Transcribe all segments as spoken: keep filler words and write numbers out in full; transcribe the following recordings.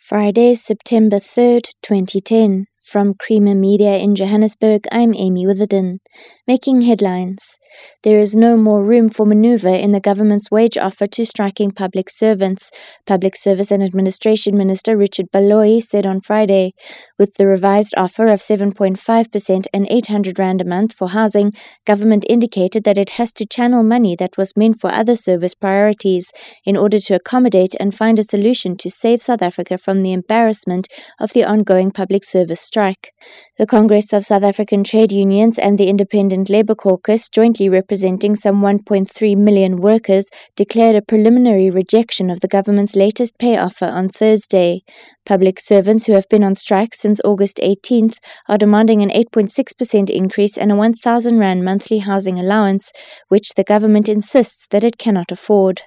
Friday, September third, twenty ten. From Creamer Media in Johannesburg, I'm Amy Witherden. Making headlines. There is no more room for maneuver in the government's wage offer to striking public servants, Public Service and Administration Minister Richard Baloyi said on Friday. With the revised offer of seven point five percent and eight hundred rand a month for housing, government indicated that it has to channel money that was meant for other service priorities in order to accommodate and find a solution to save South Africa from the embarrassment of the ongoing public service strike. The Congress of South African Trade Unions and the Independent Labour Caucus, jointly representing some one point three million workers, declared a preliminary rejection of the government's latest pay offer on Thursday. Public servants who have been on strike since August eighteenth are demanding an eight point six percent increase and a one thousand rand monthly housing allowance, which the government insists that it cannot afford.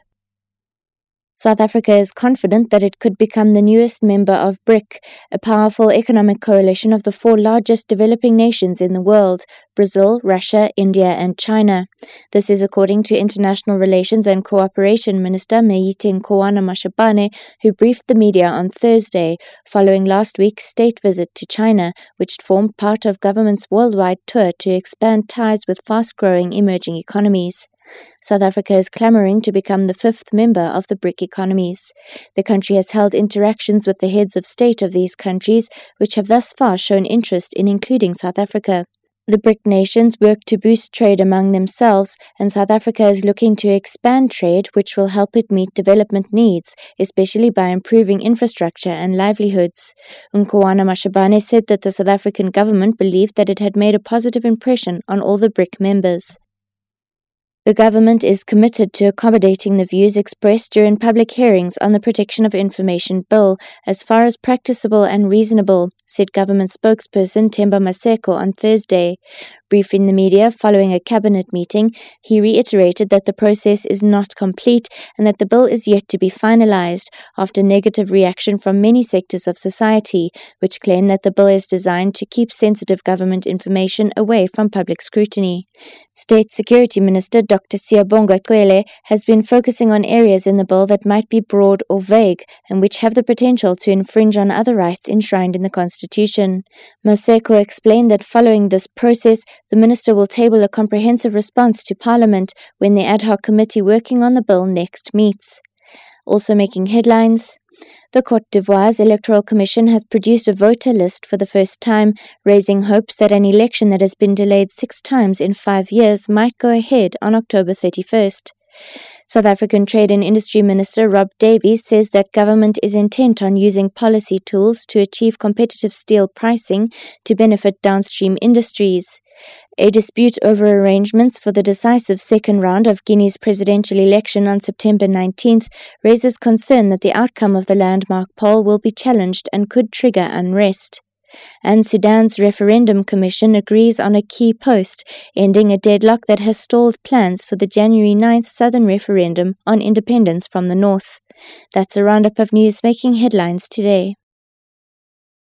South Africa is confident that it could become the newest member of BRIC, a powerful economic coalition of the four largest developing nations in the world: Brazil, Russia, India, and China. This is according to International Relations and Cooperation Minister Meyiting Koana Mashabane, who briefed the media on Thursday, following last week's state visit to China, which formed part of government's worldwide tour to expand ties with fast-growing emerging economies. South Africa is clamoring to become the fifth member of the BRIC economies. The country has held interactions with the heads of state of these countries, which have thus far shown interest in including South Africa. The BRIC nations work to boost trade among themselves, and South Africa is looking to expand trade, which will help it meet development needs, especially by improving infrastructure and livelihoods. Nkoana Mashabane said that the South African government believed that it had made a positive impression on all the BRIC members. The government is committed to accommodating the views expressed during public hearings on the Protection of Information Bill as far as practicable and reasonable, said government spokesperson Themba Maseko on Thursday. Briefing the media following a cabinet meeting, he reiterated that the process is not complete and that the bill is yet to be finalized, after negative reaction from many sectors of society, which claim that the bill is designed to keep sensitive government information away from public scrutiny. State Security Minister Doctor Siyabonga Cwele has been focusing on areas in the bill that might be broad or vague and which have the potential to infringe on other rights enshrined in the Constitution. Maseko explained that following this process, the minister will table a comprehensive response to Parliament when the ad hoc committee working on the bill next meets. Also making headlines, the Côte d'Ivoire's Electoral Commission has produced a voter list for the first time, raising hopes that an election that has been delayed six times in five years might go ahead on October thirty-first. South African Trade and Industry Minister Rob Davies says that government is intent on using policy tools to achieve competitive steel pricing to benefit downstream industries. A dispute over arrangements for the decisive second round of Guinea's presidential election on September nineteenth raises concern that the outcome of the landmark poll will be challenged and could trigger unrest. And Sudan's Referendum Commission agrees on a key post, ending a deadlock that has stalled plans for the January ninth Southern referendum on independence from the North. That's a roundup of news making headlines today.